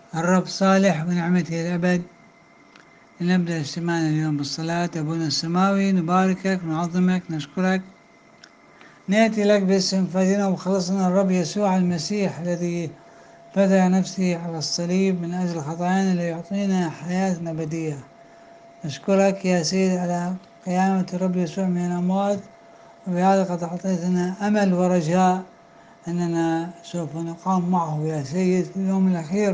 الرب صالح ونعمته الأبد. لنبدأ اجتماعنا اليوم بالصلاة. أبونا السماوي، نباركك، نعظمك، نشكرك، نأتي لك باسم فادنا ومخلصنا الرب يسوع المسيح الذي بذل نفسه على الصليب من أجل خطايانا ليعطينا حياة أبدية. نشكرك يا سيد على قيامة الرب يسوع من الأموات، وبهذا قد أعطيتنا أمل ورجاء أننا سوف نقام معه يا سيد في اليوم الأخير.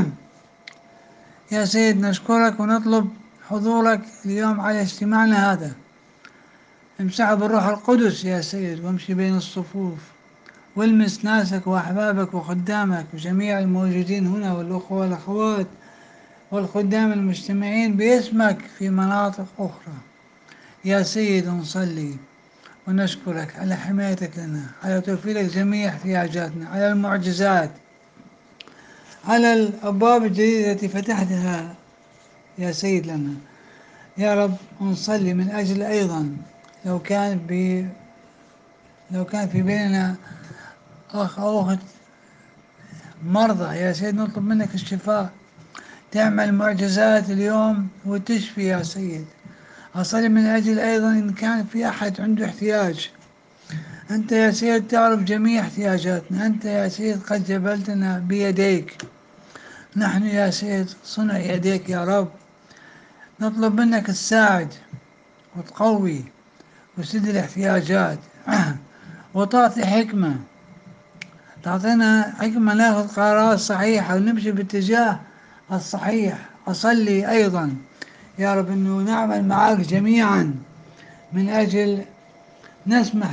يا سيد نشكرك ونطلب حضورك اليوم على اجتماعنا هذا. امسحه بالروح القدس يا سيد، وامشي بين الصفوف، والمس ناسك وأحبابك وخدامك وجميع الموجودين هنا، والأخوة والأخوات والخدام المجتمعين باسمك في مناطق أخرى. يا سيد نصلي ونشكرك على حمايتك لنا، على توفيرك جميع احتياجاتنا، على المعجزات، على الأبواب الجديدة التي فتحتها يا سيد لنا. يا رب نصلي من أجل أيضا لو كان لو كان في بيننا أخ أو أخت مرضى، يا سيد نطلب منك الشفاء، تعمل معجزات اليوم وتشفي يا سيد. أصلي من أجل أيضا إن كان في أحد عنده احتياج، أنت يا سيد تعرف جميع احتياجاتنا، أنت يا سيد قد جبلتنا بيديك، نحن يا سيد صنع يديك يا رب. نطلب منك تساعد وتقوي وتسد الاحتياجات وتعطي حكمة، تعطينا حكمة ناخذ قرارات صحيحة ونمشي باتجاه الصحيح. أصلي أيضا يا رب أنه نعمل معك جميعا من أجل نسمح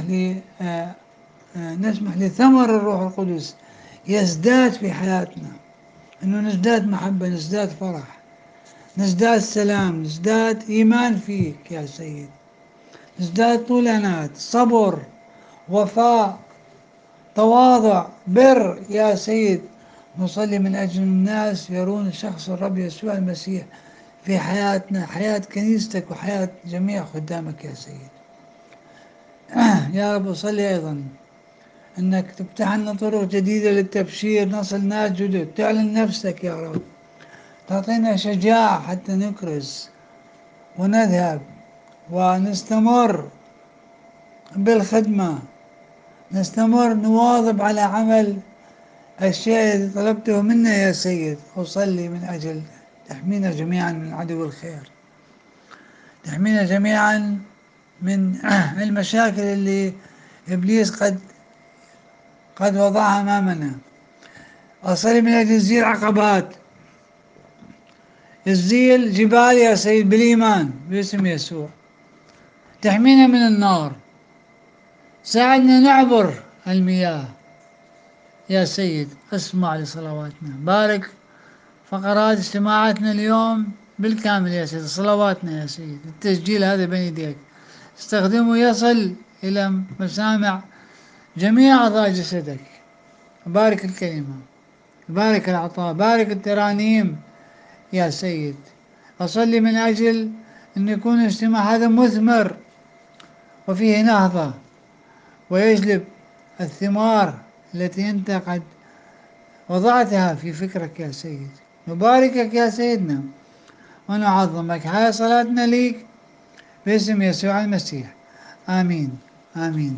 نسمح لثمر الروح القدس يزداد في حياتنا، أنه نزداد محبة، نزداد فرح، نزداد سلام، نزداد إيمان فيك يا سيد، نزداد طول أنات، صبر، وفاء، تواضع، بر يا سيد. نصلي من أجل الناس يرون شخص الرب يسوع المسيح في حياتنا، حياة كنيستك وحياة جميع خدامك يا سيد. يا رب أصلي أيضا أنك تفتح لنا طرق جديدة للتبشير، نصل ناس جدد، تعلن نفسك يا رب، تعطينا شجاعة حتى نكرز ونذهب ونستمر بالخدمة، نستمر نواظب على عمل الشيء الذي طلبته منا يا سيد. أصلي من أجل تحمينا جميعا من عدو الخير، تحمينا جميعا من المشاكل اللي إبليس قد وضعها أمامنا. أصلي من أجل تزيل عقبات، تزيل جبال يا سيد بالإيمان باسم يسوع. تحمينا من النار، ساعدنا نعبر المياه يا سيد. اسمع لصلواتنا، بارك فقرات اجتماعاتنا اليوم بالكامل يا سيد، صلواتنا يا سيد، التسجيل هذا بين يديك، استخدمه يصل إلى مسامع جميع أعضاء جسدك. بارك الكلمة، بارك العطاء، بارك الترانيم يا سيد. أصلي من أجل أن يكون الاجتماع هذا مثمر وفيه نهضة، ويجلب الثمار التي أنت قد وضعتها في فكرك يا سيد. نباركك يا سيدنا ونعظمك. هاي صلاتنا ليك باسم يسوع المسيح، آمين آمين.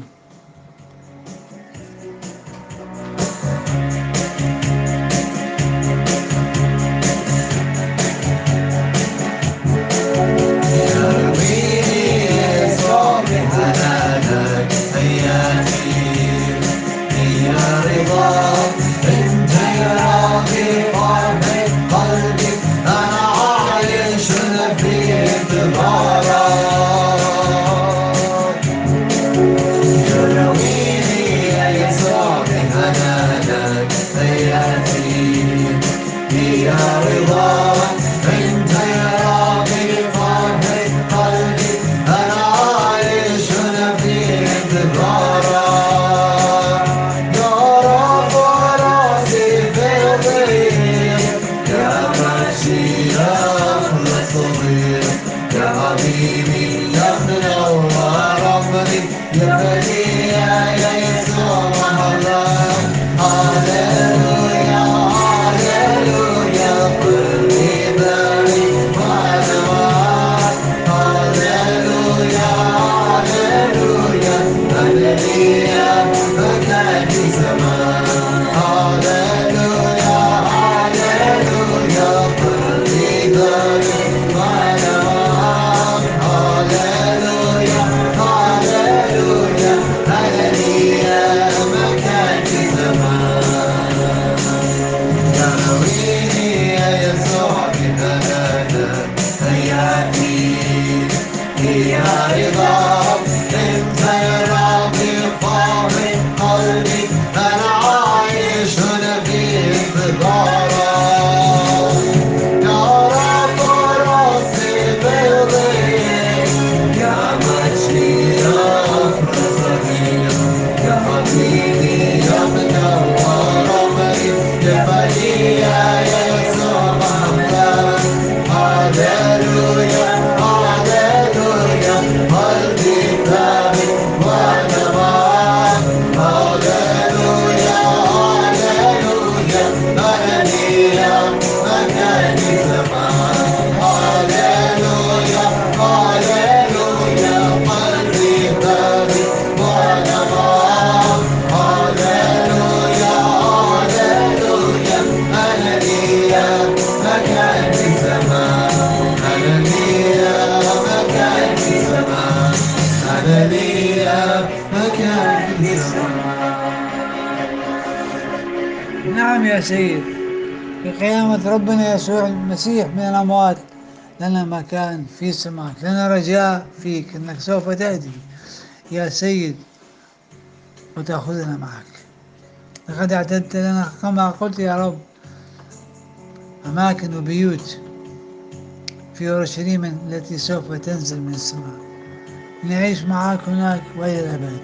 نعم يا سيد، في قيامة ربنا يسوع المسيح من الأموات لنا مكان في سماك، لنا رجاء فيك أنك سوف تأتي يا سيد وتأخذنا معك. لقد اعتدت لنا كما قلت يا رب أماكن وبيوت في أورشليم التي سوف تنزل من السماء، نعيش معك هناك وإلى الأبد.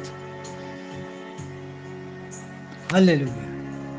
هللويا.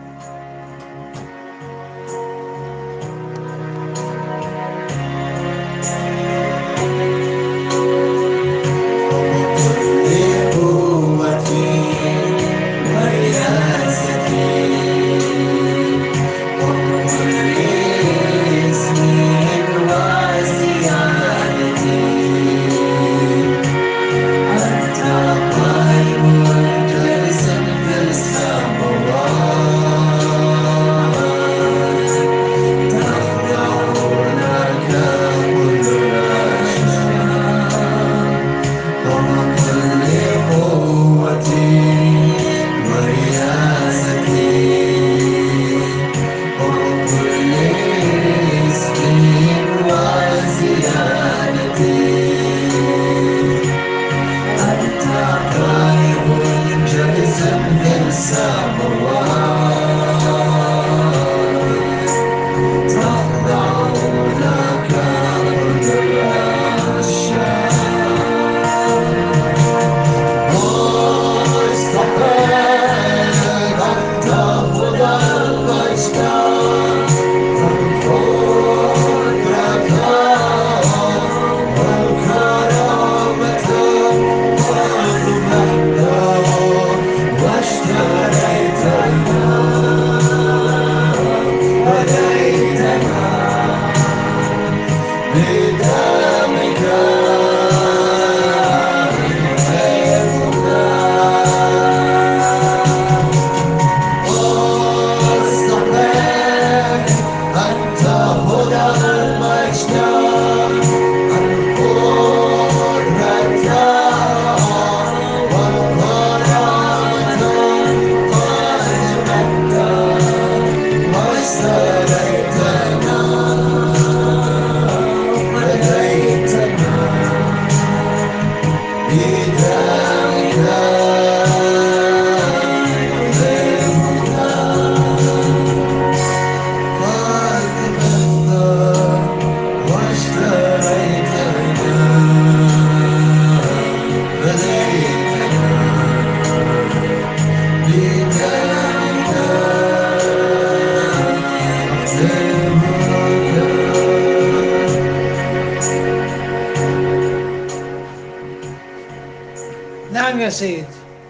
نعم يا سيد،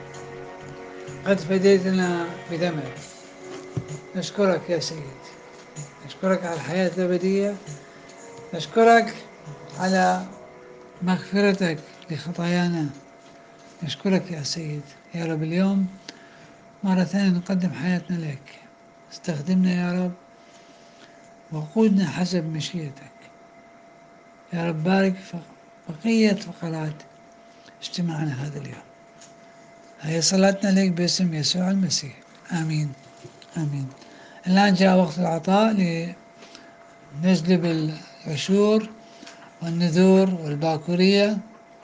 قد فديتنا بدمك. نشكرك يا سيد، نشكرك على الحياة الأبدية، نشكرك على مغفرتك لخطايانا. نشكرك يا سيد يا رب. اليوم مرة ثانية نقدم حياتنا لك، استخدمنا يا رب وقودنا حسب مشيئتك يا رب. بارك في بقية فقرات اجتماعنا هذا اليوم. هي صلاتنا لك باسم يسوع المسيح، آمين آمين. الآن جاء وقت العطاء، لنجلب العشور والنذور والباكورية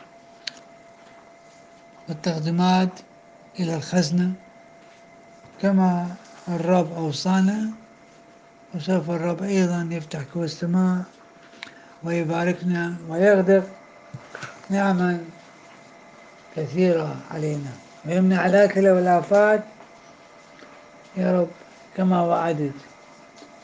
والتقديمات إلى الخزنة كما الرب أوصانا. وسوف الرب أيضا يفتح كوى السماء ويباركنا ويغدق نعما كثيرة علينا ويمنع الأكل والآفات يا رب كما وعدت.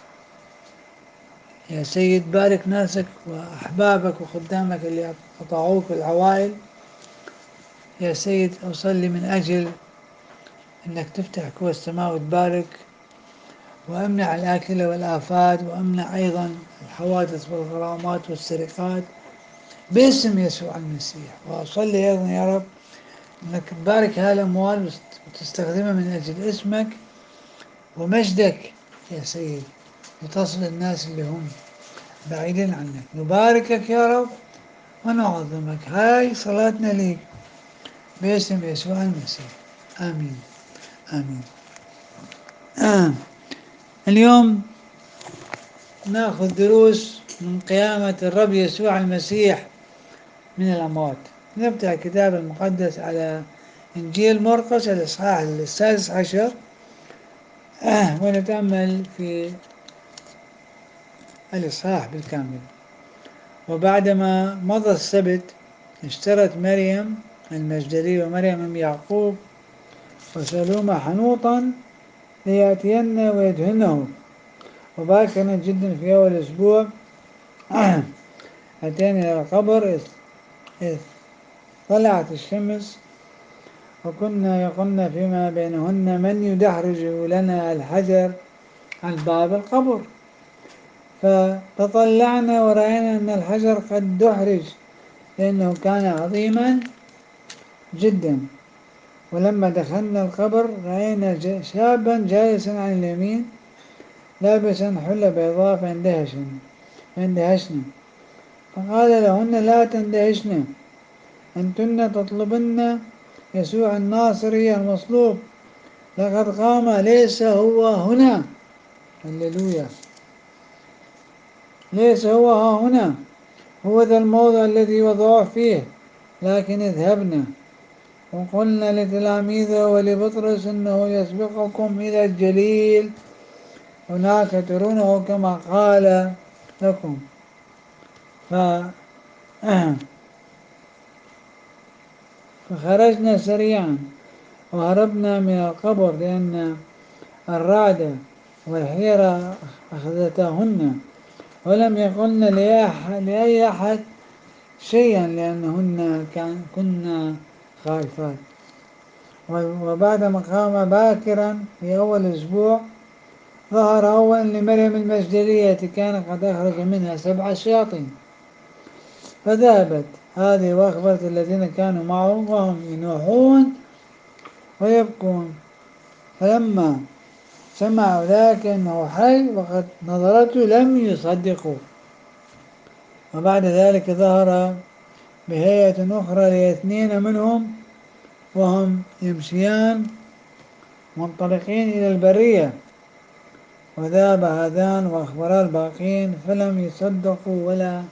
يا سيد بارك ناسك وأحبابك وخدامك اللي أطاعوك العوائل. يا سيد أصلي من أجل أنك تفتح كوى السماء وتبارك، وأمنع الآكلة والآفات، وأمنع أيضا الحوادث والغرامات والسرقات باسم يسوع المسيح. وأصلي أيضا يا رب أنك تبارك هالأموال وتستخدمها من أجل اسمك ومجدك يا سيد، لتصل الناس اللي هم بعيدين عنك. نباركك يا رب ونعظمك. هاي صلاتنا ليك باسم يسوع المسيح. آمين آمين. اليوم ناخذ دروس من قيامة الرب يسوع المسيح من الأموات. نفتح الكتاب المقدس على إنجيل مرقس الإصحاح 16 ونتأمل في الإصحاح بالكامل. وبعدما مضى السبت اشترت مريم المجدلية ومريم أم يعقوب وسلومة حنوطا ليأتين ويدهنه. وباكرا جدا في أول أسبوع أتينا إلى القبر إذ طلعت الشمس، وكنا يقولن فيما بينهن من يدحرج لنا الحجر عن باب القبر. فتطلعنا ورأينا أن الحجر قد دحرج لأنه كان عظيما جدا. ولما دخلنا القبر رأينا شابا جالسا عن اليمين لابسا حلة بيضاء فاندهشنا. فقال لهن لا تندهشن، أنتن تطلبن يسوع الناصري المصلوب، لقد قام، ليس هو هنا. هللويا. ليس هو ها هنا، هو ذا الموضع الذي وضعوه فيه. لكن اذهبنا وقلنا لتلاميذه ولبطرس إنه يسبقكم إلى الجليل، هناك ترونه كما قال لكم. فخرجنا سريعا وهربنا من القبر، لأن الرعد والحيرة أخذتهن، ولم يقلن لأي أحد شيئا لأنهن كنا خائفات. وبعدما قام باكرا في أول أسبوع ظهر أولا لمريم المجدلية التي كان قد أخرج منها 7 شياطين. فذهبت هذه وأخبرت الذين كانوا معه وهم ينوحون ويبكون. فلما سمعوا ذلك أنه حي وقد نظرته لم يصدقوا. وبعد ذلك ظهر بهيئة أخرى ل2 منهم وهم يمشيان منطلقين إلى البرية. وذهب هذان وأخبرا الباقين فلم يصدقوا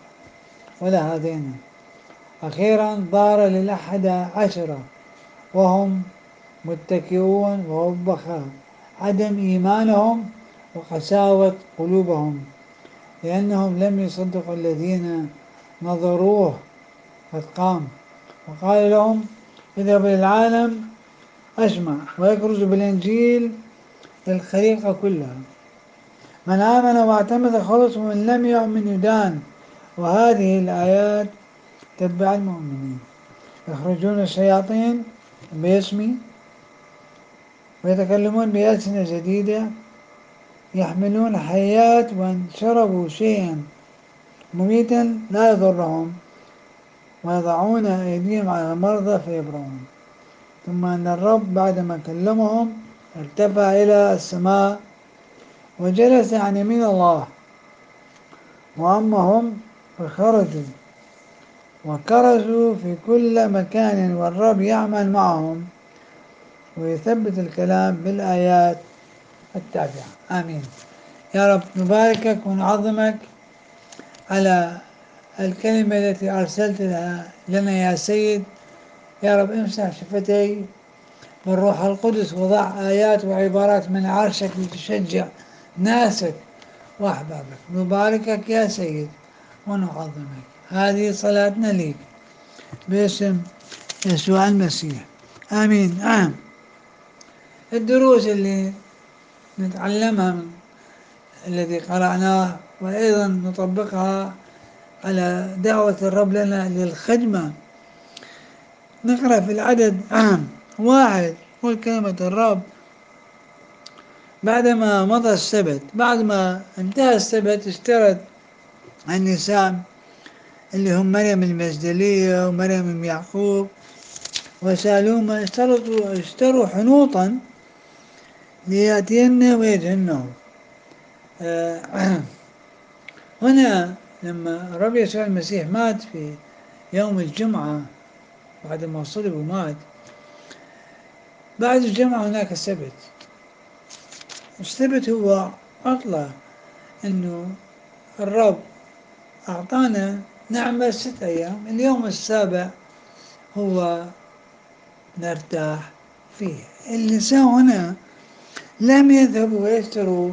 ولا هذين. أخيرا ظهر ل11 وهم متكئون ووبخا عدم إيمانهم وقساوة قلوبهم، لأنهم لم يصدقوا الذين نظروه قد قام. وقال لهم اذهبوا إلى العالم أجمع ويكرزوا بالإنجيل للخليقة كلها. من آمن واعتمد خلص، ومن لم يؤمن يدان. وهذه الآيات تتبع المؤمنين: يخرجون الشياطين باسمي ويتكلمون بألسنة جديدة، يحملون حيات، وإن شربوا شيئا مميتا لا يضرهم، ويضعون أيديهم على المرضى فيبرؤون. ثم أن الرب بعدما كلمهم ارتفع إلى السماء وجلس عن يمين الله. وأما هم فخرجوا وكرزوا في كل مكان، والرب يعمل معهم ويثبت الكلام بالآيات التابعة. آمين. يا رب نباركك ونعظمك على الكلمة التي أرسلتها لنا يا سيد. يا رب امسح شفتي بالروح القدس، وضع آيات وعبارات من عرشك لتشجع ناسك وأحبابك. نباركك يا سيد ونعظمك. هذه صلاتنا ليك باسم يسوع المسيح. آمين. الدروس اللي نتعلمها من الذي قرأناه، وأيضا نطبقها على دعوة الرب لنا للخدمة. نقرأ في العدد واحد، قل كلمة الرب: بعدما مضى السبت، بعد ما انتهى السبت، اشترت النساء اللي هم مريم المجدلية ومريم من يعقوب وسالوما، اشتروا حنوطا ليأتين ويدهنه. هنا لما الرب يسوع المسيح مات في يوم الجمعة، بعد ما صلب ومات، بعد الجمعة هناك السبت. السبت هو عطلة، انه الرب اعطانا نعمل 6 ايام، اليوم السابع هو نرتاح فيه. النساء هنا لم يذهبوا ويشتروا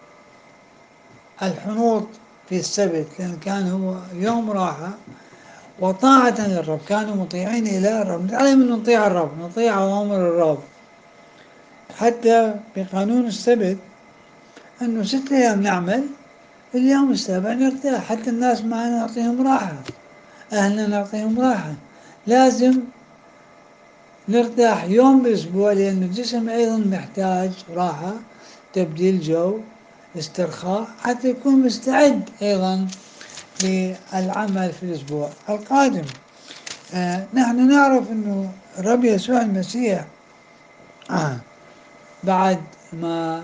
الحنوط في السبت، لأن كان هو يوم راحة وطاعة للرب، كانوا مطيعين إلى الرب. نتعلم أن نطيع الرب، نطيع أوامر الرب. حتى بقانون السبت أنه 6 أيام نعمل، اليوم السابع نرتاح. حتى الناس معنا نعطيهم راحة، أهلنا نعطيهم راحة. لازم نرتاح يوم بالأسبوع، لأن الجسم أيضا محتاج راحة، تبديل جو، استرخاء، حتى يكون مستعد أيضا للعمل في الأسبوع القادم. نحن نعرف أنه الرب يسوع المسيح بعد ما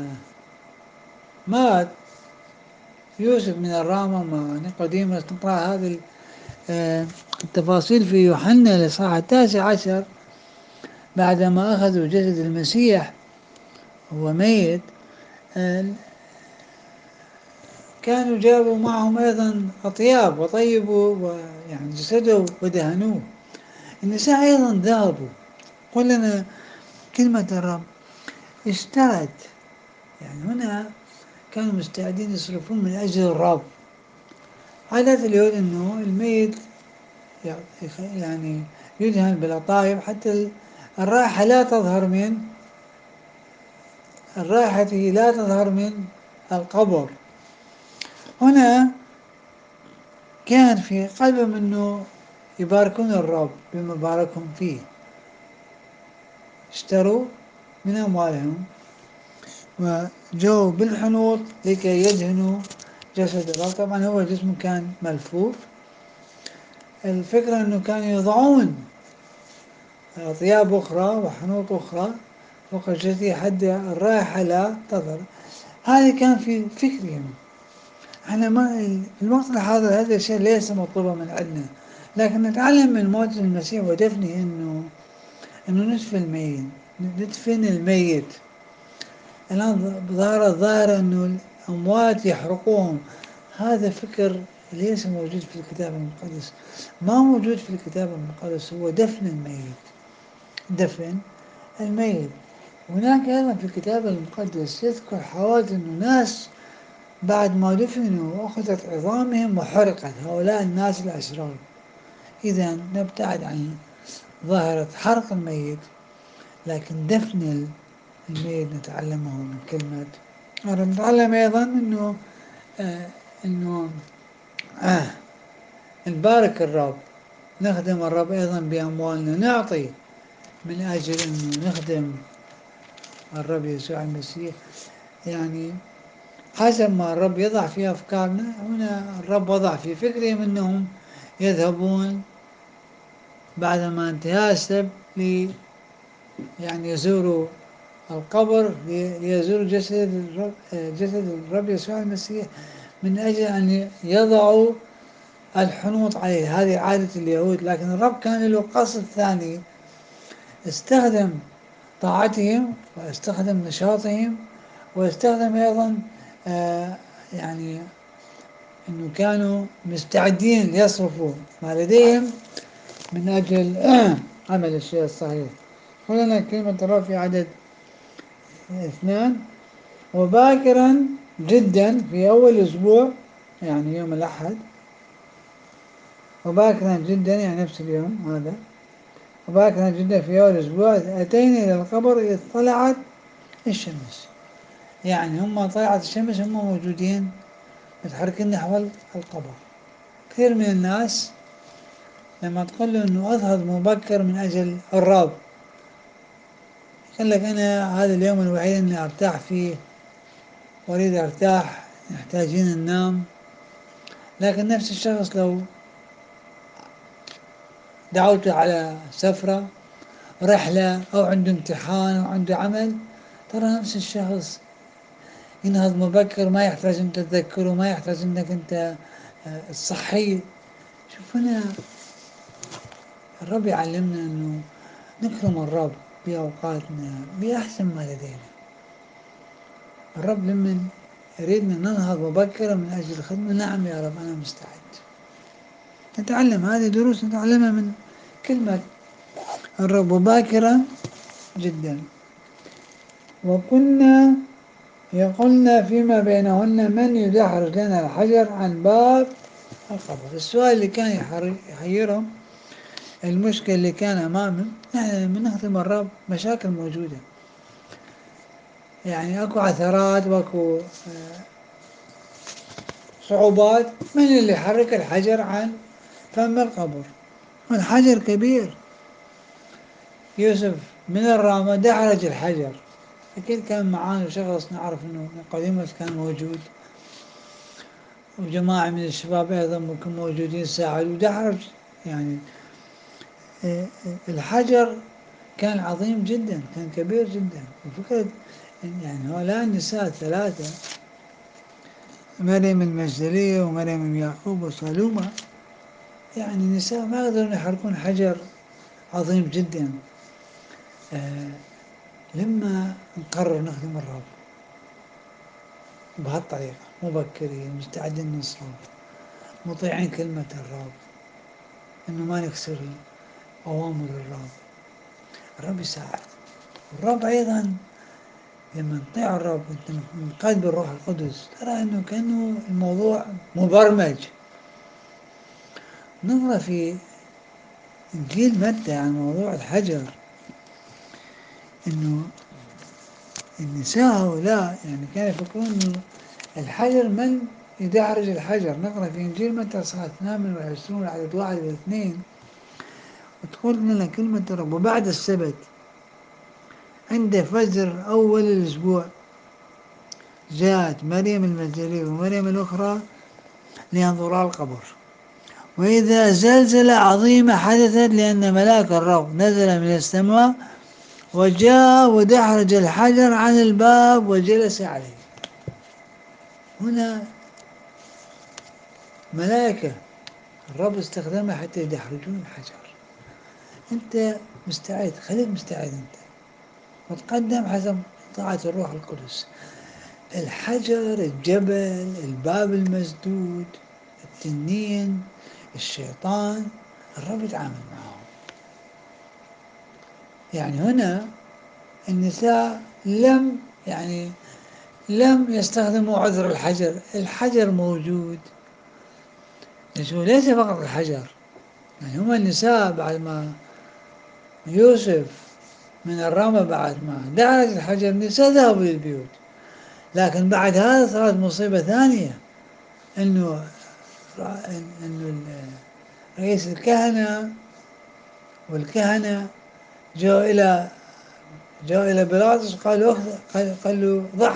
مات يوسف من الرامة مع نيقوديموس، نقرأ هذه التفاصيل في يوحنا الإصحاح 19. بعدما أخذوا جسد المسيح هو ميت، كانوا جابوا معهم أيضا أطياب وطيبوا ويعني جسده ودهنوه. النساء أيضا ذهبوا. قل لنا كلمة الرب: اشترت. يعني هنا كانوا مستعدين يصرفون من أجل الرب. عادة اليهود أنه الميت يعني يدهن بالأطايب حتى الرائحة لا تظهر من القبر. هنا كان في قلبهم أنه يباركون الرب بما باركهم فيه. اشتروا من أموالهم وجاءوا بالحنوط لكي يدهنوا جسد الرب. طبعا هو جسمه كان ملفوف. الفكرة أنه كانوا يضعون ثياب أخرى وحنوط أخرى فوق جسده حتى الرائحة لا تظهر. هذا كان في فكرهم. احنا ما في الوقت الحاضر هذا الشيء ليس مطلوبا من عندنا، لكن نتعلم من موت المسيح ودفنه انه ندفن الميت. الآن ظاهر أنه الأموات يحرقوهم. هذا فكر ليس موجود في الكتاب المقدس. ما موجود في الكتاب المقدس هو دفن الميت. دفن الميت. هناك أيضا في الكتاب المقدس يذكر حوادث أنه ناس بعد ما دفنوا أخذت عظامهم وحرقت، هؤلاء الناس الأشرار. إذا نبتعد عن ظاهرة حرق الميت، لكن دفن الميت نتعلمه من كلمة. نتعلم أيضا أنه آه نبارك الرب، نخدم الرب أيضا بأموالنا، نعطي من أجل أنه نخدم الرب يسوع المسيح. يعني حسب ما الرب يضع في أفكارنا. هنا الرب وضع في فكرهم أنهم يذهبون بعدما انتهاء السبت يعني يزوروا القبر، ليزوروا جسد الرب يسوع المسيح، من أجل أن يضعوا الحنوط عليه. هذه عادة اليهود، لكن الرب كان له قصد ثاني. استخدم طاعتهم واستخدم نشاطهم واستخدم أيضا يعني أنه كانوا مستعدين ليصرفوا ما لديهم من أجل عمل الشيء الصحيح. قلنا كلمة الرب في عدد 2: وباكرا جدا في أول أسبوع، يعني يوم الأحد. وباكرا جدا يعني نفس اليوم هذا. وباكرا جدا في أول أسبوع أتينا إلى القبر إذ طلعت الشمس. يعني هم طلعت الشمس هم موجودين متحركين نحو القمر. كثير من الناس لما تقول له انه اذهب مبكر من اجل الراب، يقول لك انا هذا اليوم الوحيد اني ارتاح فيه واريد ارتاح، محتاجين ننام. لكن نفس الشخص لو دعوته على سفرة، رحلة، أو عنده امتحان أو عنده عمل، ترى نفس الشخص ينهض مبكر، ما يحتاج أنت تذكره، ما يحتاج أنك أنت تصحيه. شوف هنا الرب يعلمنا أنه نكرم الرب بأوقاتنا بأحسن ما لدينا. الرب لما يريدنا ننهض مبكرا من أجل الخدمة، نعم يا رب أنا مستعد. نتعلم هذه دروس نتعلمها من كلمة الرب باكرا جدا. وكنا يقولن فيما بينهن من يدحرج لنا الحجر عن باب القبر. السؤال اللي كان يحيرهم، المشكلة اللي كان أمامهم، نحن لما نخدم الرب مشاكل موجودة، يعني أكو عثرات وأكو صعوبات. من اللي يحرك الحجر عن فم القبر؟ والحجر كبير. يوسف من الرامة دحرج الحجر، أكيد كان معاه شخص نعرف أنه نيقوديموس كان موجود، وجماعة من الشباب أيضا ممكن موجودين ساعدوا ودحرج. يعني الحجر كان عظيم جدا، كان كبير جدا. وفكرة يعني هؤلاء النساء الثلاثة، مريم المجدلية ومريم يعقوب وسالومة، يعني نساء ما يقدرون يحركون حجر عظيم جدا. لما نقرر نخدم الرب بهالطريقة، مبكرين، مستعدين نصرف، مطيعين كلمة الرب، إنه ما نكسر أوامر الرب، الرب يساعد. الرب أيضا لما نطيع الرب أنت منقاد بالروح القدس، ترى إنه كأنه الموضوع مبرمج. نقرأ في إنجيل متى عن موضوع الحجر، إنه النساء هؤلاء يعني كانوا يفكرون إنه الحجر من يدحرج الحجر. نقرأ في إنجيل متى إصحاح 28 عدد 1 و2، وتقول لنا كلمة الرب: وبعد السبت عند فجر أول الأسبوع جاءت مريم المجدلية ومريم الأخرى لينظرا القبر، وإذا زلزلة عظيمة حدثت، لأن ملاك الرب نزل من السماء وجاء ودحرج الحجر عن الباب وجلس عليه. هنا ملائكة الرب استخدمها حتى يدحرجون الحجر. أنت مستعد، خليك مستعد أنت، وتقدم حسب طاعة الروح القدس. الحجر، الجبل، الباب المسدود، التنين، الشيطان، الرب يتعامل معهم. يعني هنا النساء لم يستخدموا عذر الحجر. الحجر موجود، ليس فقط الحجر. يعني هم النساء بعد ما يوسف من الرمى، بعد ما دعت الحجر، النساء ذهبوا للبيوت. لكن بعد هذا صارت مصيبة ثانية، انه رئيس الكهنة والكهنة جاء إلى بيلاطس، قال له ضع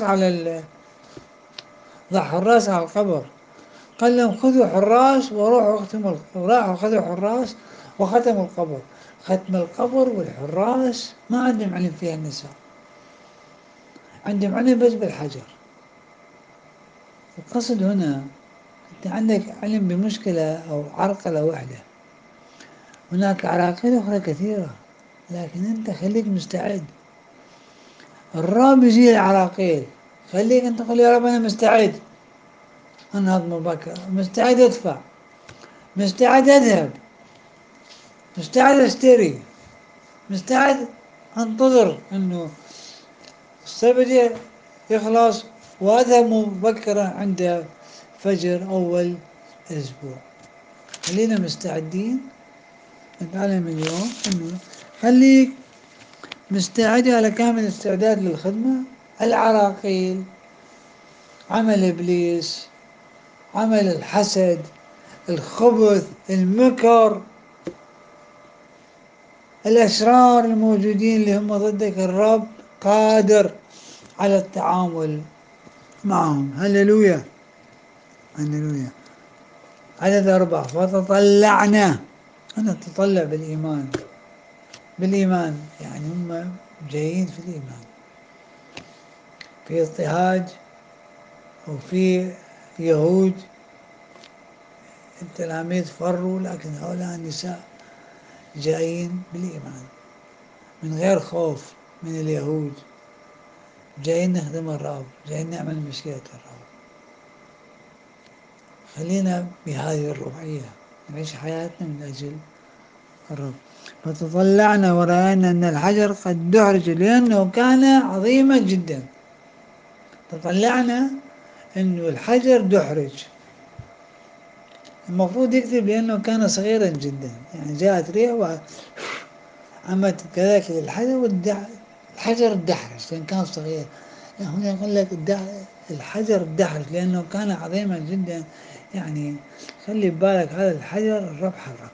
حراس على القبر. قال لهم خذوا حراس وروحوا اختموا، وراحوا خذوا حراس وختموا القبر. ختم القبر والحراس ما عندهم علم فيها النساء، عندهم علم بس بالحجر. القصد هنا أنت عندك علم بمشكلة أو عرقلة واحدة، هناك عراقيل أخرى كثيرة، لكن أنت خليك مستعد. الرب يزيل العراقيل، خليك أنت قل يا رب أنا مستعد أنهض مبكر، مستعد أدفع، مستعد أذهب، مستعد أشتري، مستعد أنتظر أنه السبت يخلص وأذهب مبكرا عند فجر أول الأسبوع. خلينا مستعدين. نتعلم اليوم أنه خليك مستعد على كامل الاستعداد للخدمة. العراقيل، عمل إبليس، عمل الحسد، الخبث، المكر، الأشرار الموجودين اللي هم ضدك، الرب قادر على التعامل معهم. هللويا، هللويا. عدد 4: فتطلعنا. أنا أتطلع بالإيمان، بالإيمان يعني هم جايين في الإيمان، في اضطهاد وفي يهود التلاميذ فروا، لكن هؤلاء النساء جايين بالإيمان من غير خوف من اليهود، جايين نخدم الرب، جايين نعمل مشيئة الرب. خلينا بهذه الروحية نعيش حياتنا من أجل الرب. فتطلعنا ورأينا أن الحجر قد دحرج لأنه كان عظيما جدا. تطلعنا أنه الحجر دحرج، المفروض يكتب لأنه كان صغيرا جدا، يعني جاءت ريح وعمت كذلك الحجر الحجر دحرج لأن كان صغير. هنا يقول لك الحجر دحرج لأنه كان عظيما جدا، يعني خلي ببالك هذا الحجر الرب حركه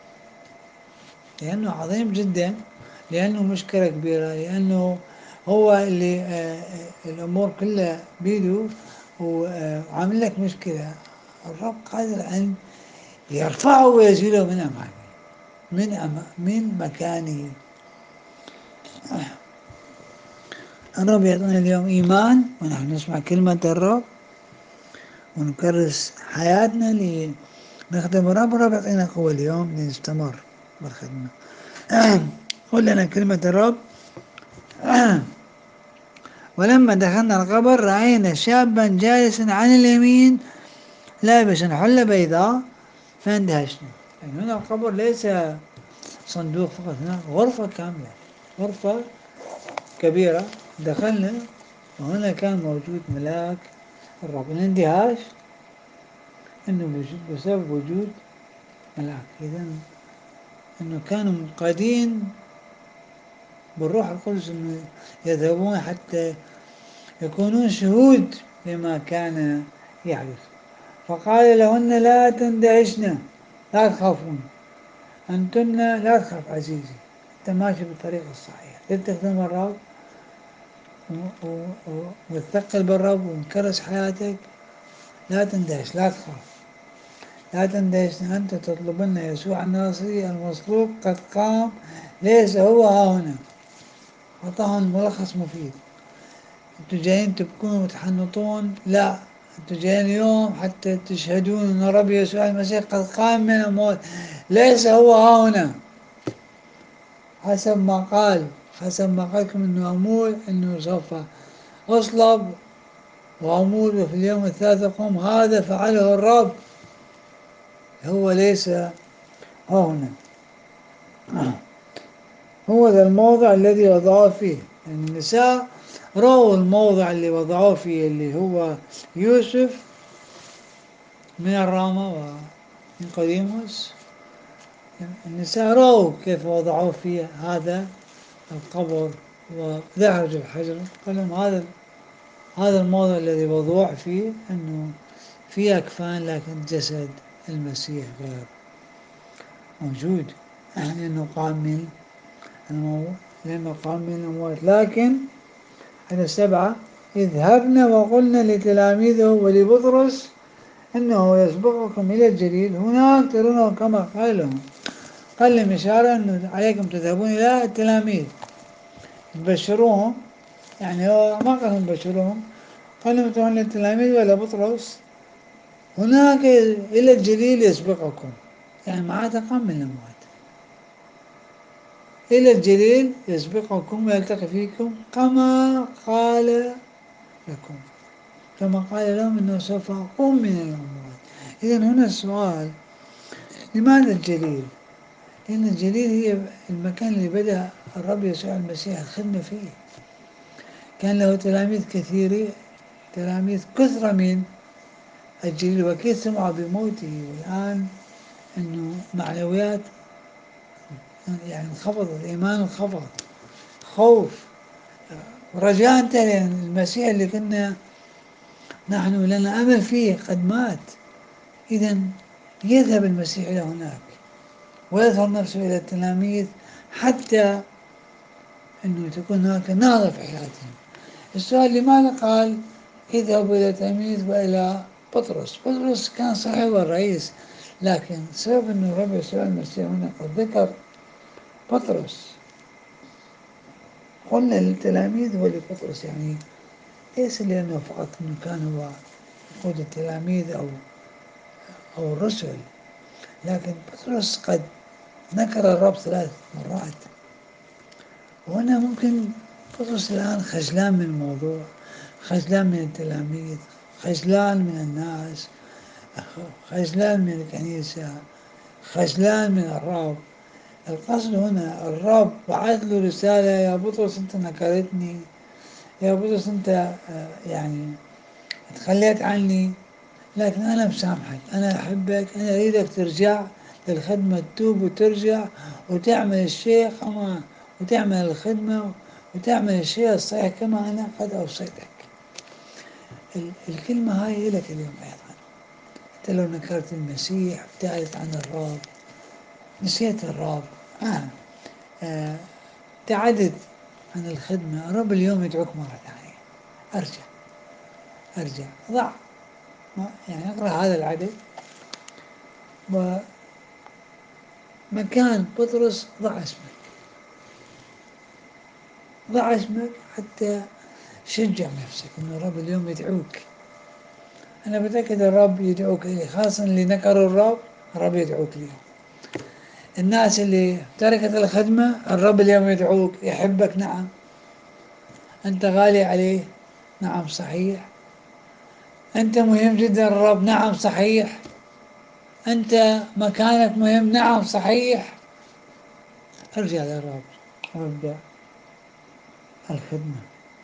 لأنه عظيم جدا، لأنه مشكلة كبيرة، لأنه هو اللي الأمور كلها بيده وعامل لك مشكلة. الرب قادر أن يرفعه ويزيله من أمامه، من مكانه. الرب يعطينا اليوم إيمان ونحن نسمع كلمة الرب ونكرس حياتنا لنخدم الرب. الرب يعطينا قوة اليوم لنستمر بالخدمة. قل لنا كلمة الرب. ولما دخلنا القبر رأينا شابا جالسا عن اليمين لابسا حلة بيضاء فاندهشنا. يعني هنا القبر ليس صندوق فقط، هنا غرفة كاملة، غرفة كبيرة. دخلنا وهنا كان موجود ملاك الرب. الاندهاش انه بسبب وجود ملاك. اذا انه كانوا منقادين بالروح القدس انه يذهبون حتى يكونون شهود لما كان يحدث. فقال لهن لا تندهشن، لا تخافون، أنتن لا تخاف عزيزي، أنت ماشي بالطريق الصحيح، تخدم الرب وتثقل بالرب ومكرس حياتك. لا تندهش، لا تخاف، لا تندهش، أنت تطلبن يسوع الناصري المصلوب قد قام، ليس هو ها هنا. أعطاهم ملخص مفيد. أنتوا جايين تبكون وتحنطون؟ لا، أنتوا جايين اليوم حتى تشهدون أن الرب يسوع المسيح قد قام من الأموات، ليس هو ها هنا. حسب ما قال لكم أنه أموت، أنه سوف أصلب وأموت وفي اليوم الثالث أقوم، هذا فعله الرب، هو ليس ها هنا. هو ذا الموضع الذي وضعوه فيه. يعني النساء رأوا الموضع اللي وضعوه فيه اللي هو يوسف من الرامة ومن قديموس. النساء رأوا كيف وضعوه فيه هذا القبر ودحرج الحجر. قال لهم هذا الموضع الذي وضوع فيه أنه فيه أكفان، لكن جسد المسيح غير موجود، لأنه قام من الأموات. لكن على 7: اذهبنا وقلنا لتلاميذه ولبطرس إنه يسبقكم إلى الجليل، هناك ترونه كما قال لهم. قال لهم إشارة أنه عليكم تذهبون إلى التلاميذ تبشروهم، يعني هو ما قال لهم بشروهم، قال لهم تروحون للتلاميذ ولا بطرس هناك إلى الجليل يسبقكم، يعني معناته قام من الأموات. إلى الجليل يسبقكم ويلتقي فيكم كما قال لكم، كما قال لهم أنه سوف أقوم من الأموات. إذن هنا السؤال: لماذا الجليل؟ لأن الجليل هي المكان اللي بدأ الرب يسوع المسيح الخدمة فيه. كان له تلاميذ كثيرين، تلاميذ كثرة من الجليل، وكيف سمعوا بموته. والآن أنه معنويات يعني انخفض، الإيمان انخفض، خوف ورجاء لأن المسيح اللي كنا نحن لنا أمل فيه قد مات. إذا يذهب المسيح إلى هناك ويظهر نفسه إلى التلاميذ حتى أنه تكون هناك نهضة في حياتهم. السؤال لماذا قال اذهبوا إلى التلاميذ وإلى بطرس؟ بطرس كان صحيح هو الرئيس، لكن سبب أنه الرب يسوع المسيح هنا قد ذكر بطرس قلنا للتلاميذ ولبطرس، يعني ليس لأنه فقط أنه كان هو يقود التلاميذ أو الرسل، لكن بطرس قد ذكر الرب 3 مرات. وهنا ممكن بطرس الآن خجلان من الموضوع، خجلان من التلاميذ، خجلان من الناس، خجلان من الكنيسة، خجلان من الرب. القصد هنا الرب بعث له رسالة: يا بطرس أنت نكرتني، يا بطرس أنت يعني تخليت عني، لكن أنا مسامحك، أنا أحبك، أنا أريدك ترجع للخدمة، تتوب وترجع وتعمل الشيء كما وتعمل الخدمة وتعمل الشيء الصحيح كما أنا قد أوصيتك. الكلمة هاي لك اليوم أيضا. أنت لو نكرت المسيح، ابتعدت عن الرب، نسيت الرب، آه ابتعدت عن الخدمة، الرب اليوم يدعوك مرة ثانية: أرجع، أرجع، ضع يعني اقرأ هذا العدد، ومكان بطرس ضع اسمك، ضع اسمك حتى شجع نفسك إن الرب اليوم يدعوك. أنا متأكد الرب يدعوك إليه، خاصة اللي نكروا الرب يدعوك اليوم. الناس اللي تركت الخدمة الرب اليوم يدعوك، يحبك، نعم. أنت غالي عليه، نعم صحيح. أنت مهم جدا للرب، نعم صحيح. أنت مكانك مهم، نعم صحيح. ارجع للرب وابدأ الخدمة.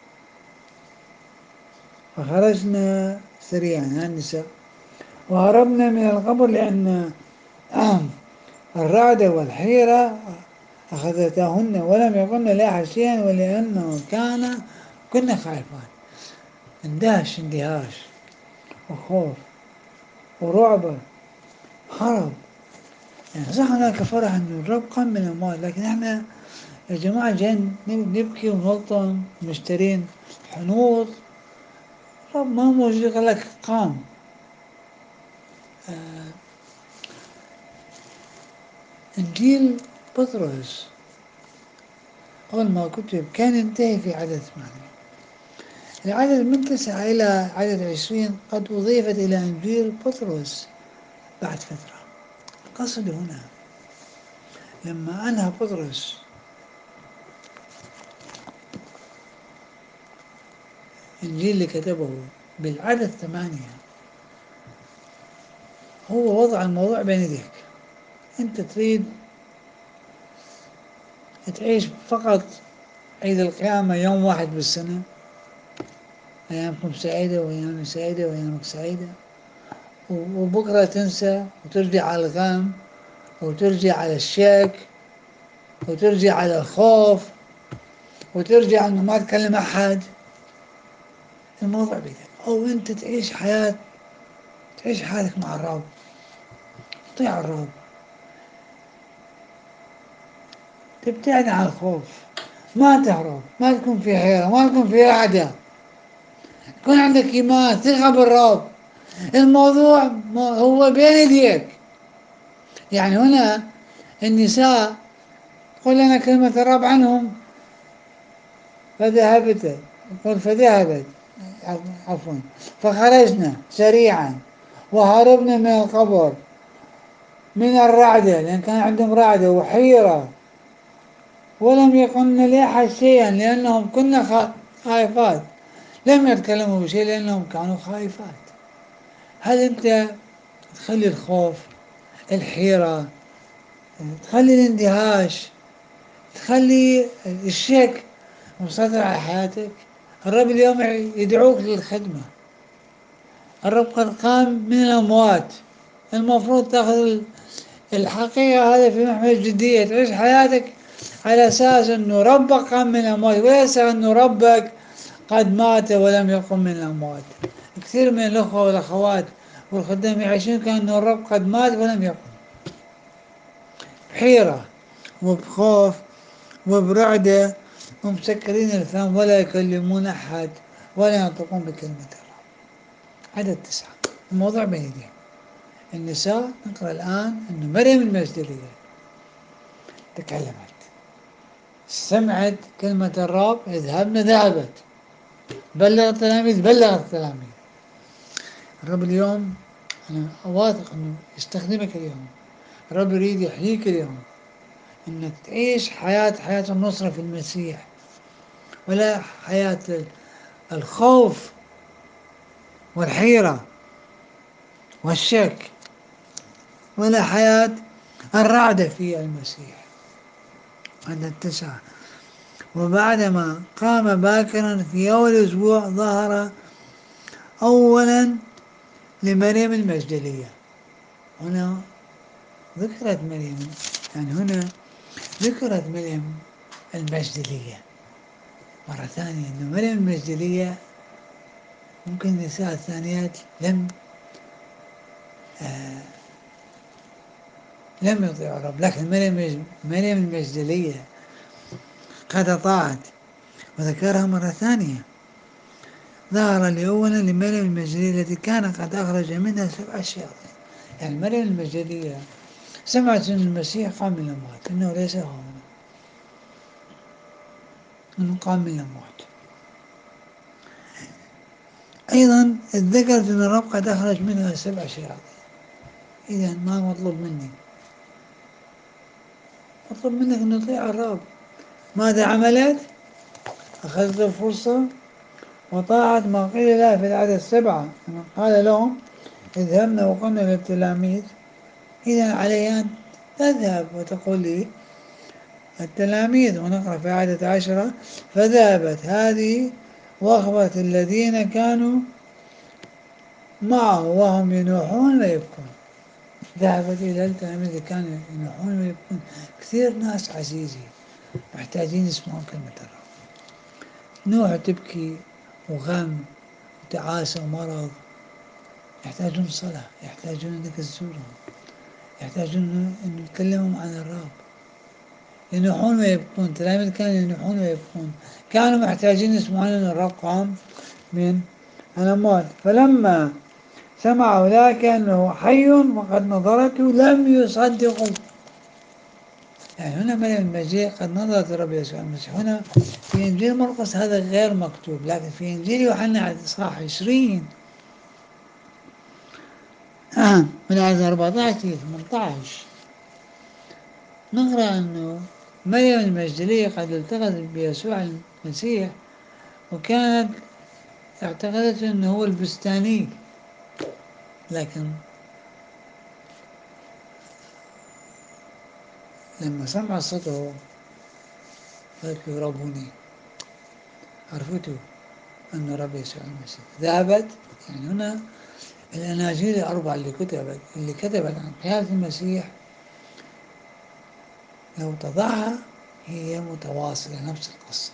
فخرجنا سريعا النساء وهربنا من القبر لأن الرعد والحيرة أخذتهن ولم يقلن لأحد شيئا، ولأنه كنا خائفان. اندهاش وخوف ورعب، هرب. يعني صح هناك فرح أنه الرب قام من الأموات، لكن احنا يا جماعة جايين نبكي ونلطم مشترين حنوط، الرب ما هو موجود، قال لك قام. آه إنجيل بطرس أول ما كتب كان ينتهي في عدد 8. العدد من 9 إلى عدد 20 قد أضيفت إلى إنجيل بطرس بعد فترة. القصد هنا لما أنهى بطرس الإنجيل اللي كتبه بالعدد 8، هو وضع الموضوع بين يديك. أنت تريد تعيش فقط عيد القيامة يوم واحد بالسنة، أيامكم سعيدة وأيامي سعيدة وأيامك سعيدة، وبكرة تنسى وترجع على الغم وترجع على الشك وترجع على الخوف وترجع أنه ما تكلم أحد. الموضوع بيدك. أو أنت تعيش حياتك مع الرب، تطيع الرب، تبتعد عن الخوف، ما تهرب، ما تكون في حيرة، ما تكون في رعدة، يكون عندك إيمان، ثقة بالرب. الموضوع هو بين يديك. يعني هنا النساء قل لنا كلمة الرب عنهم: فذهبت عفوا فخرجنا سريعا وهربنا من القبر، من الرعدة، لأن كان عندهم رعدة وحيرة، ولم يقلن لأحد شيئا لأنهم كنا خائفات. لم يتكلموا بشيء لأنهم كانوا خائفات. هل أنت تخلي الخوف، الحيرة، تخلي الاندهاش، تخلي الشك مسيطر على حياتك؟ الرب اليوم يدعوك للخدمة. الرب قد قام من الأموات. المفروض تأخذ الحقيقة هذه في محمل الجدية، تعيش حياتك على أساس أنه ربك قام من الأموات، وليس أنه ربك قد مات ولم يقم من الأموات. كثير من الأخوة والأخوات والخدام يعيشون كأنه الرب قد مات ولم يقم، بحيرة وبخوف وبرعدة، ومسكرين الفم ولا يكلمون أحد ولا ينطقون بكلمة الرب. عدد 9. الموضوع بين يديهم. النساء نقرأ الآن أن مريم المجدلية تكلمت، سمعت كلمة الرب، اذهبن، ذهبت، بلغ التلاميذ، بلغ التلاميذ. الرب اليوم أنا واثق أنه يستخدمك اليوم، الرب يريد يحييك اليوم أنك تعيش حياة النصرة في المسيح، ولا حياة الخوف والحيرة والشك، ولا حياة الرعدة في المسيح. عدد 9. وبعدما قام باكرا في أول أسبوع ظهر أولا لمريم المجدلية. هنا ذكرت مريم، يعني هنا ذكرت مريم المجدلية مرة ثانية، أن مريم المجدلية ممكن النساء الثانيات لم يطيعوا الرب، لكن مريم المجدلية قد أطاعت. وذكرها مرة ثانية، ظهر لأولا لمريم المجدلية التي كان قد أخرج منها 7 شياطين. يعني مريم المجدلية سمعت أن المسيح قام من الأموات، أنه ليس هو، أنه قام من الأموات. أيضا ذكرت أن الرب قد أخرج منها 7 شياطين. إذا ما مطلوب مني؟ مطلوب منك أن تطيع الرب. ماذا عملت؟ أخذت الفرصة وطاعت ما قيل لها في العدد 7، أنه قال لهم اذهبنا وقلنا للتلاميذ. إذا علي أن تذهب وتقول لي التلاميذ. ونقرأ في عدد 10: فذهبت هذه وأخبرت الذين كانوا معه وهم ينوحون ويبكون. ذهبت إلى التلاميذ كانوا ينوحون ويبكون. كثير ناس عزيزي محتاجين يسمعون كلمة الرب. نوح تبكي وغم وتعاسة ومرض، يحتاجون صلاة، يحتاجون أنك تزورهم، يحتاجون أن نتكلمهم عن الرب. ينوحون ويبكون، تلاميذ كانوا ينوحون ويبكون، كانوا محتاجين يسمعون أن الرب قام من الأموات. فلما سمعوا ذاك أنه حي وقد نظرته لم يصدقوا. يعني هنا مريم المجيء قد نظرت الرب يسوع المسيح. هنا في إنجيل مرقس هذا غير مكتوب، لكن في إنجيل يوحنا إصحاح 20 من عدد 14 إلى 18 نقرأ أنه مريم المجدلية قد التقت بيسوع المسيح، وكانت اعتقدت أنه هو البستاني، لكن لما سمع صوته قالت له ربوني، عرفته أن رب يسوع المسيح. ذهبت، يعني هنا الأناجيل الأربعة اللي كتبت عن قيامة المسيح لو تضعها هي متواصلة، نفس القصة.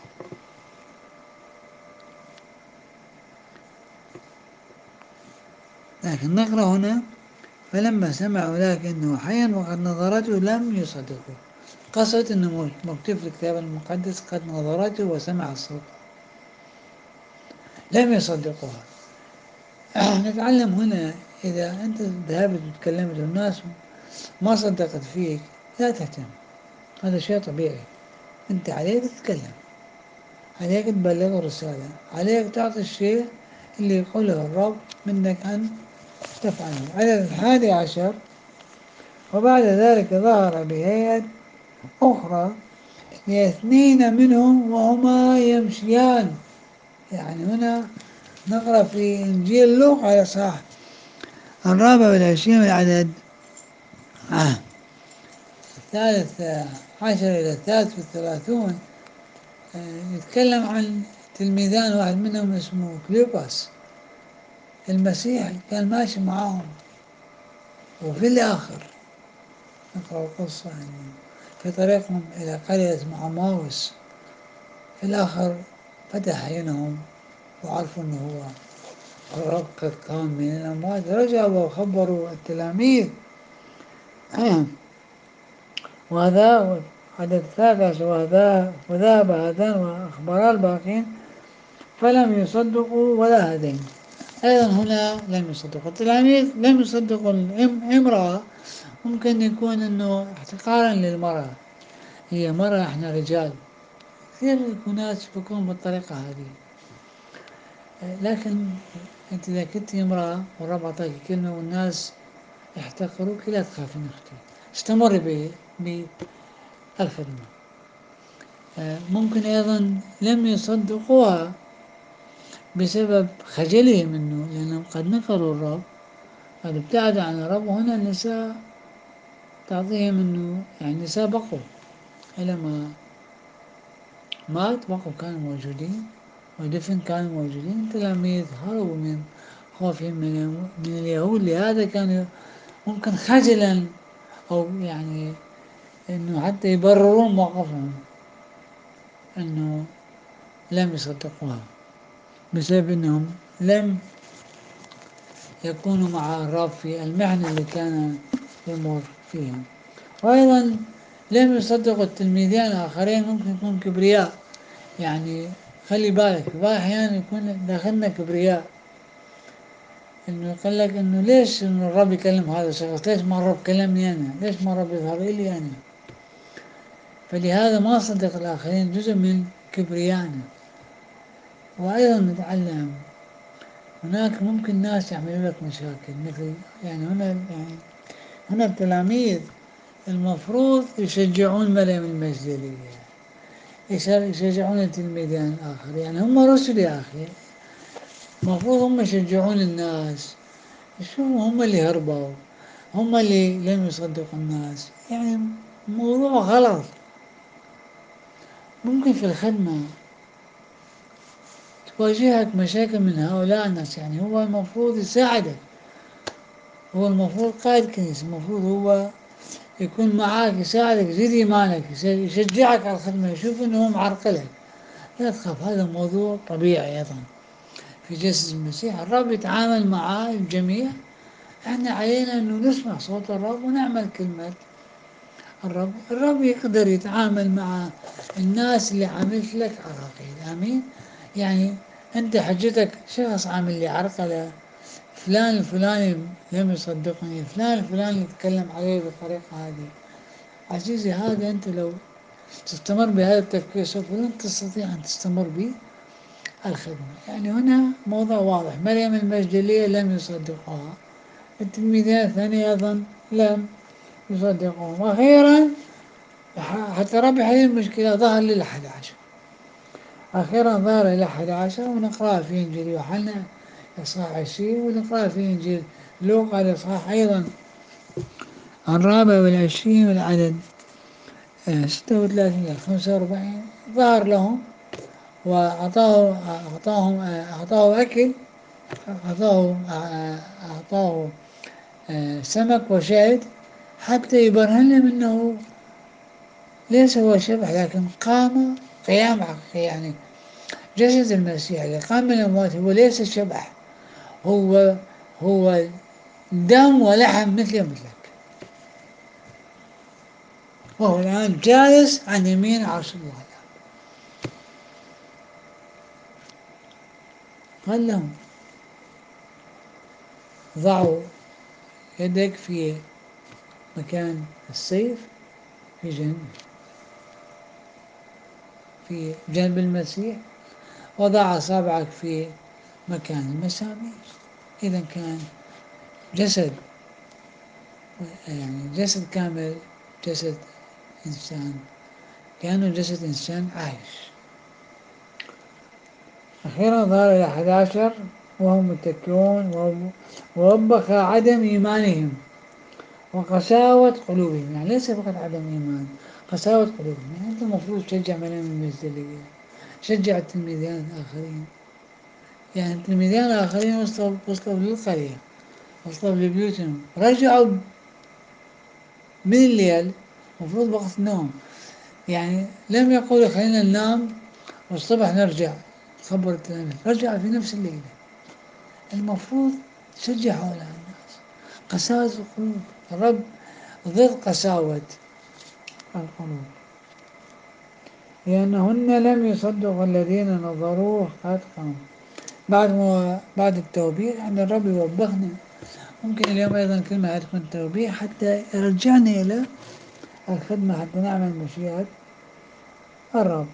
لكن نقرأ هنا فلما سمعوا لكنه حيا وقد نظرته لم يصدقوا. قصد أنه مكتوب في الكتاب المقدس قد نظرته وسمع الصوت، لم يصدقوها. نتعلم هنا إذا أنت ذهبت وتكلمت والناس ما صدقت فيك لا تهتم، هذا شيء طبيعي. أنت عليك تتكلم، عليك تبلغ الرسالة، عليك تعطي الشيء اللي يقوله الرب منك أن تفعله. عدد 11: وبعد ذلك ظهر بهيئة أخرى لاثنين منهم وهما يمشيان. يعني هنا نقرأ في إنجيل لوقا الإصحاح 24 من العدد 13 إلى 33 يتكلم عن تلميذان، واحد منهم اسمه كليوباس. المسيح كان ماشي معاهم، وفي الآخر نقرأ القصة في طريقهم إلى قرية اسمها ماوس، في الآخر فتح عينهم وعرفوا أنه هو الرب قد قام من الأموات، رجعوا وخبروا التلاميذ. وهذا عدد 13، وذهب هذان وأخبرا الباقين فلم يصدقوا ولا هذين. أيضا هنا لم يصدقوا التلاميذ، لم يصدقوا الامرأة. ممكن يكون أنه احتقارا للمرأة، هي مرأة احنا رجال، كثير يكون ناس يفكرون بالطريقة هذه. لكن أنت إذا كنت امرأة والرب أعطاك كلمة والناس يحتقروك، لا تخافين أختي، استمر بالخدمة. ممكن أيضا لم يصدقوها بسبب خجلهم منه، لأنهم قد نكروا الرب، قد ابتعدوا عن الرب. وهنا النساء تعطيهم أنه يعني النساء بقوا إلى ما مات، بقوا كانوا موجودين، ودفن كانوا موجودين. التلاميذ هربوا من خوفهم من اليهود، لهذا كانوا ممكن خجلا أو يعني أنه حتى يبررون موقفهم أنه لم يصدقوها بسبب أنهم لم يكونوا مع الرب في المحنة اللي كان يمر فيها. وأيضا لم يصدقوا التلميذين الآخرين، ممكن يكون كبرياء. يعني خلي بالك أحيانا يكون داخلنا كبرياء، إنه يقول لك إنه ليش إنه الرب يكلم هذا الشخص، ليش ما الرب كلمني أنا، ليش ما الرب يظهر لي أنا. فلهذا ما صدق الآخرين، جزء من كبريائنا. وأيضا نتعلم هناك ممكن ناس يعملوا لك مشاكل، مثل يعني هنا التلاميذ المفروض يشجعون مريم المجدلية، يشجعون التلميذين الآخر، يعني هم رسل يا أخي، المفروض هم يشجعون الناس. شو هم اللي هربوا، هم اللي لم يصدقوا الناس، يعني موضوع غلط. ممكن في الخدمة تواجهك مشاكل من هؤلاء الناس، يعني هو المفروض يساعدك، هو المفروض قائد كنيسة، المفروض هو يكون معاك، يساعدك، يزيد إيمانك، يشجعك على الخدمة، يشوف إنه هو معرقلك. لا تخاف، هذا موضوع طبيعي أيضا في جسد المسيح. الرب يتعامل مع الجميع، احنا علينا انه نسمع صوت الرب ونعمل كلمة الرب يقدر يتعامل مع الناس اللي عملت لك عراقيل. امين. يعني انت حجتك شخص عامل لي عرقلة، فلان الفلاني لم يصدقني، فلان الفلاني يتكلم علي بالطريقة هذه. عزيزي، هذا انت لو تستمر بهذا التفكير سوف لن تستطيع ان تستمر به الخدمة. يعني هنا موضوع واضح، مريم المجدلية لم يصدقوها، التلميذين الثانية أيضا لم يصدقوهم. وأخيرا حتى ربح هذه المشكلة ظهر للأحد عشر، أخيرا ظهر إلى 11، ونقرأ في إنجيل يوحنا إصحاح 20، ونقرأ في إنجيل لوقا الإصحاح أيضا 24 والعدد 36 إلى 45. ظهر لهم أعطاه أكل، أعطاه سمك وشاهد، حتى يبرهن لهم أنه ليس هو شبح، لكن قام قيام حقيقي. يعني جسد المسيح اللي قام من الأموات هو ليس شبح، هو دم ولحم مثلي ومثلك، وهو الآن جالس عن يمين عرش الله. قال لهم ضعوا يدك في مكان السيف، في جنب المسيح، وضع أصابعك في مكان المسامير. إذا كان جسد، يعني جسد كامل، جسد إنسان، كأنه جسد إنسان عايش. أخيرا ظهر إلى 11 وهم متكئون، ووبخ عدم إيمانهم وقساوة قلوبهم. يعني ليس فقط عدم إيمان، قساوة قلوبهم. يعني أنت المفروض تشجع مريم المجدلية، شجع التلميذين الآخرين. يعني التلميذين الآخرين وصلوا للقرية، وصلوا لبيوتهم، رجعوا من الليل، المفروض وقت نوم، يعني لم يقولوا خلينا ننام والصبح نرجع. خبر التلاميذ رجع في نفس الليلة. المفروض تشجع هؤلاء الناس. قساوة القلوب، الرب ضد قساوة القلوب، لأنهن لم يصدقوا الذين نظروه قد قام. بعد التوبيخ أن الرب يوبخنا. ممكن اليوم أيضا كلمة تكون توبيخ حتى يرجعنا إلى الخدمة، حتى نعمل مشيئة الرب.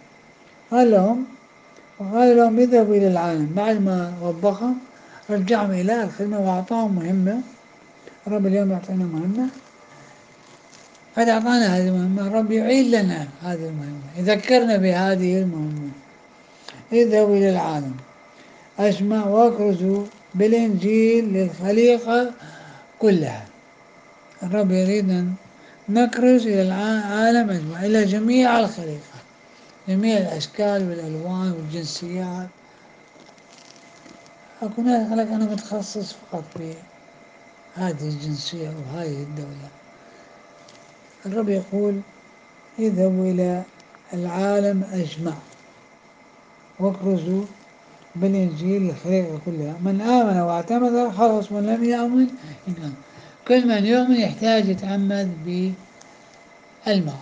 قال لهم اذهبوا إلى العالم. بعد ما وبخهم رجعهم إلى الخدمة وأعطاهم مهمة. الرب اليوم يعطينا مهمة، قد أعطانا هذه المهمة. الرب يعيد لنا هذه المهمة، يذكرنا بهذه المهمة. اذهبوا إلى العالم أجمع واكرزوا بالإنجيل للخليقة كلها. الرب يريد أن نكرز إلى العالم أجمع، إلى جميع الخليقة، جميع الأشكال والألوان والجنسيات. أكون لك أنا متخصص فقط بهذه الجنسية أو هذه الدولة. الرب يقول اذهبوا إلى العالم أجمع واكرزوا بالإنجيل للخليقة كلها. من آمن واعتمد خلص، من لم يؤمن ينام. كل من يؤمن يحتاج يتعمد بالماء.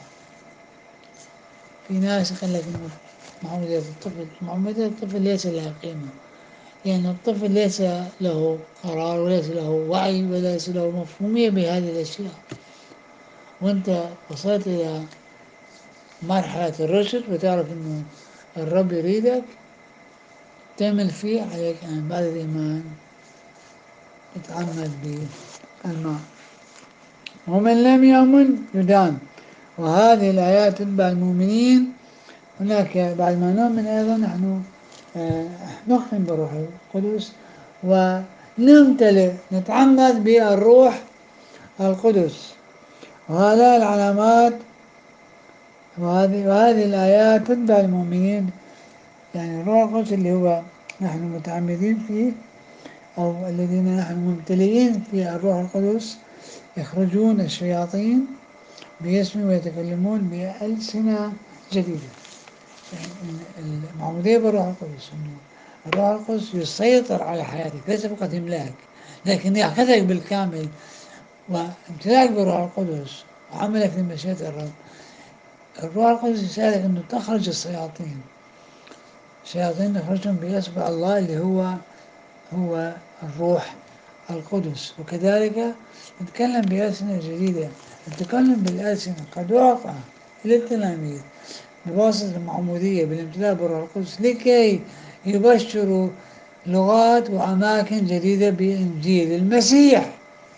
في ناس يقول لك إنه معمودية الطفل ليس لها قيمة، لأن الطفل ليس له قرار وليس له وعي وليس له مفهومية بهذه الأشياء. وأنت وصلت إلى مرحلة الرشد وتعرف إنه الرب يريدك تعمل فيه، عليك أن بعد الإيمان تتعمد بالماء. ومن لم يؤمن يدان. وهذه الآيات تتبع المؤمنين. هناك بعد ما نؤمن أيضا نحن نؤمن بروح القدس ونمتلئ، نتعمد بالروح القدس. وهذه العلامات وهذه الآيات تتبع المؤمنين. يعني الروح القدس اللي هو نحن متعمدين فيه، أو الذين نحن ممتلئين في الروح القدس، يخرجون الشياطين باسمه ويتكلمون بألسنة جديدة. يعني المعمودية بالروح القدس إنه الروح القدس يسيطر على حياتك، ليس فقط يملاك لكن يأخذك بالكامل. وامتلاك بالروح القدس وعملك في مشيئة الرب، الروح القدس يساعدك أنه تخرج الشياطين تخرجهم باسم الله اللي هو الروح القدس. وكذلك نتكلم بألسنة جديدة. التكلم بالألسنة قد أعطى للتلاميذ بواسطة المعمودية بالامتلاء بالروح القدس لكي يبشروا لغات وأماكن جديدة بإنجيل المسيح.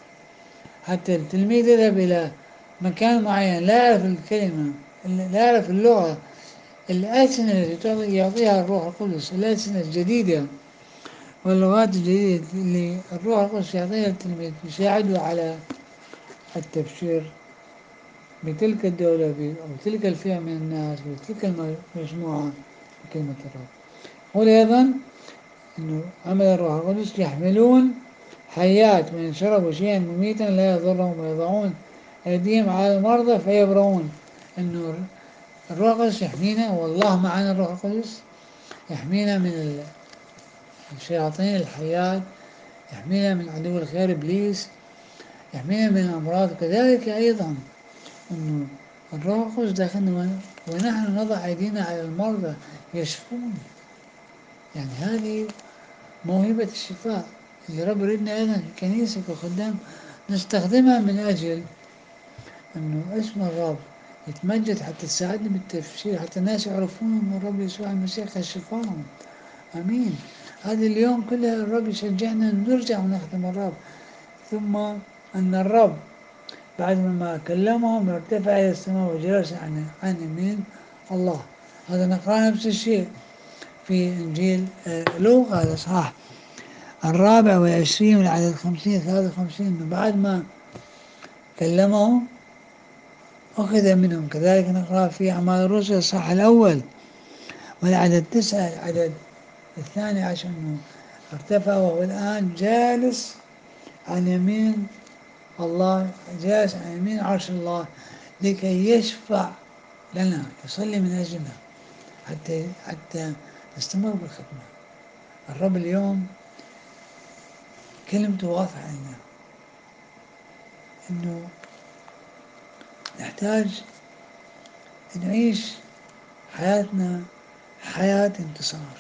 حتى التلميذ يذهب إلى مكان معين لا يعرف الكلمة، لا يعرف اللغة، الألسنة التي يعطيها الروح القدس، الألسنة الجديدة واللغات الجديدة اللي الروح القدس يعطيها التلميذ يساعده على التبشير بتلك الدولة أو تلك الفئة من الناس وتلك المجموعة بكلمة الرب. ولأيضا أنه عمل الروح القدس يحملون حيات، وإن شربوا شيئا مميتا لا يضرهم، ويضعون أيديهم على المرضى فيبرؤون. أنه الروح القدس يحمينا، والله معنا. الروح القدس يحمينا من الشياطين الحيات، يحمينا من عدو الخير إبليس، يحمينا من الأمراض. كذلك أيضا أنه الروح القدس داخلنا ونحن نضع أيدينا على المرضى يشفون. يعني هذه موهبة الشفاء اللي رب يريدنا أيضا في الكنيسة كخدام نستخدمها من أجل أنه اسم الرب يتمجد، حتى تساعدنا بالتفسير، حتى الناس يعرفون أن الرب يسوع المسيح قد شفاهم. أمين. هذه اليوم كلها الرب يشجعنا أن نرجع ونخدم الرب. ثم أن الرب بعد ما كلمهم ارتفع إلى السماء وجلس عن يمين الله. هذا نقرأ نفس الشيء في إنجيل لوقا الإصحاح 24 والعدد 50 53. إنه بعد ما كلمهم أخذ منهم. كذلك نقرأ في أعمال الرسل الإصحاح الأول والعدد 9 العدد 12 إنه ارتفع وهو الآن جالس عن يمين الله، جالس عن يمين عرش الله لكي يشفع لنا، يصلي من أجلنا، حتى نستمر بالخدمة. الرب اليوم كلمته واضحة عنا، إنه نحتاج نعيش حياتنا حياة انتصار.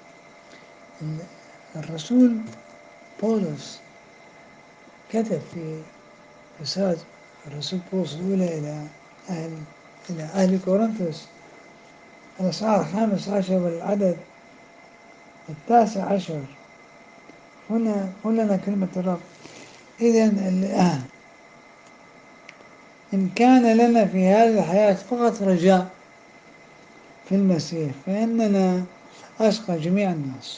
الرسول بولس كتب في رسالة الرسول بولس الأولى أهل إلى أهل كورنثوس الإصحاح 15 والعدد 19. هنا لنا كلمة الرب: إذا إن كان لنا في هذه الحياة فقط رجاء في المسيح فإننا أشقى جميع الناس.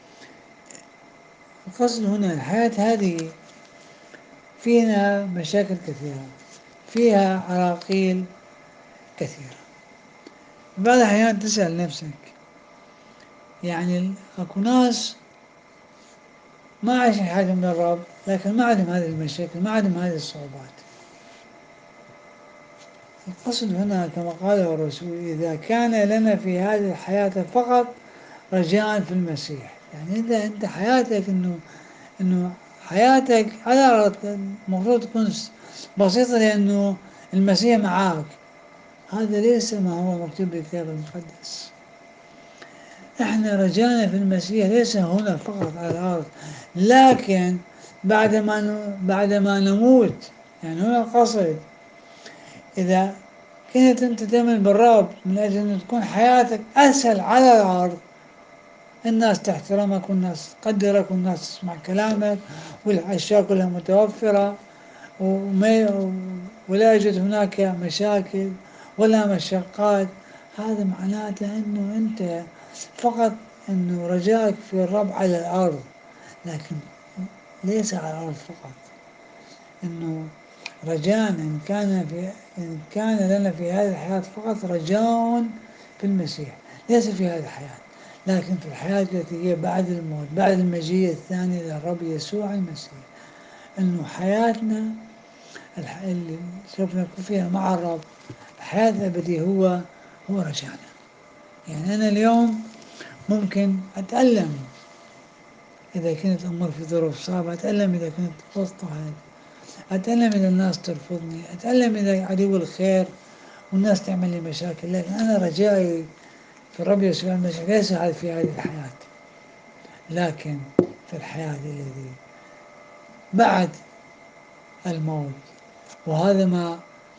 القصد هنا الحياة هذه فيها مشاكل كثيرة، فيها عراقيل كثيرة. بعض الأحيان تسأل نفسك، يعني أكو ناس ما عايشين حياتهم من الرب لكن ما عندهم هذه المشاكل، ما عندهم هذه الصعوبات. القصد هنا كما قاله الرسول: إذا كان لنا في هذه الحياة فقط رجاء في المسيح. يعني أنت حياتك إنه حياتك على الأرض المفروض تكون بسيطة لأنه المسيح معاك. هذا ليس ما هو مكتوب بالكتاب المقدس. احنا رجعنا في المسيح ليس هنا فقط على الأرض، لكن بعدما نموت. يعني هنا القصد إذا كنت أنت تؤمن بالرب من أجل أن تكون حياتك أسهل على الأرض، الناس تحترمك والناس تقدرك والناس تسمع كلامك والأشياء كلها متوفرة، ولا يوجد هناك مشاكل ولا مشقات. هذا معناته أنه أنت فقط أنه رجائك في الرب على الأرض، لكن ليس على الأرض فقط. أنه رجاء إن كان لنا في هذه الحياة فقط رجاء في المسيح، ليس في هذه الحياة لكن في الحياة التي هي بعد الموت، بعد المجيء الثاني للرب يسوع المسيح. أنه حياتنا اللي سوف نكون فيها مع الرب الحياة الأبدية هو رجعنا. يعني أنا اليوم ممكن أتألم إذا كنت أمر في ظروف صعبة، أتألم إذا كنت أضطهد، أتألم إذا الناس ترفضني، أتألم إذا عدو الخير والناس تعمل لي مشاكل، لكن أنا رجائي في الرب يسوع المسيح ليس في هذه الحياة لكن في الحياة التي بعد الموت. وهذا ما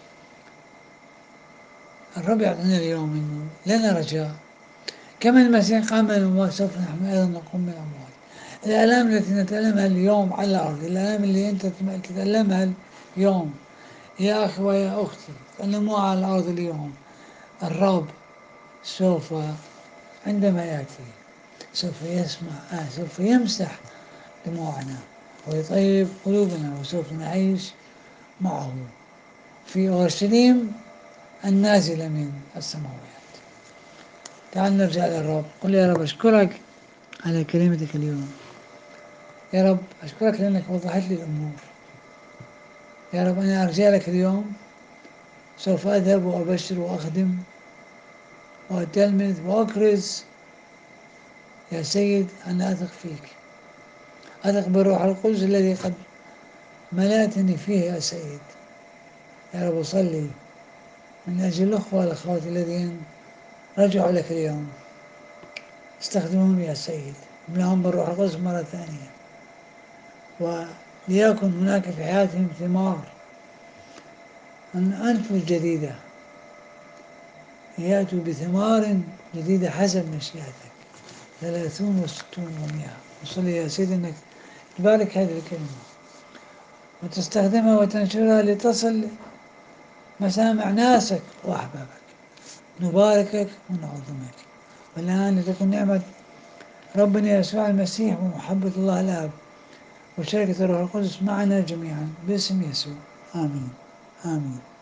الرب يعطينا اليوم، إنه لنا رجاء كما المسيح قام من الأموات سوف نحن أيضا نقوم من الأموات. الآلام التي نتألمها اليوم على الأرض، الآلام اللي أنت تتألمها اليوم يا أخي ويا أختي تألموها على الأرض اليوم، الرب سوف عندما يأتي سوف يمسح دموعنا ويطيب قلوبنا، وسوف نعيش معه في أورشليم النازلة من السماوات. تعال نرجع للرب. قل يا رب أشكرك على كلمتك اليوم. يا رب أشكرك لأنك وضحت لي الأمور. يا رب أنا أرجع لك اليوم، سوف أذهب وأبشر وأخدم وأتلمذ وأكرز. يا سيد أنا أثق فيك، أثق بالروح القدس الذي قد ملأتني فيه يا سيد. يا رب أصلي من أجل الأخوة والأخوات الذين رجعوا لك اليوم، استخدمهم يا سيد، املأهم بالروح القدس مرة ثانية، وليكن هناك في حياتهم ثمار، أنفس جديدة، يأتوا بثمار جديدة حسب مشيئتك، 30 و60 و100. وصلي يا سيدي أنك تبارك هذه الكلمة وتستخدمها وتنشرها لتصل مسامع ناسك وأحبابك. نباركك ونعظمك. والآن لتكن نعمة ربنا يسوع المسيح ومحبة الله الآب وشركة الروح القدس معنا جميعا باسم يسوع. آمين آمين.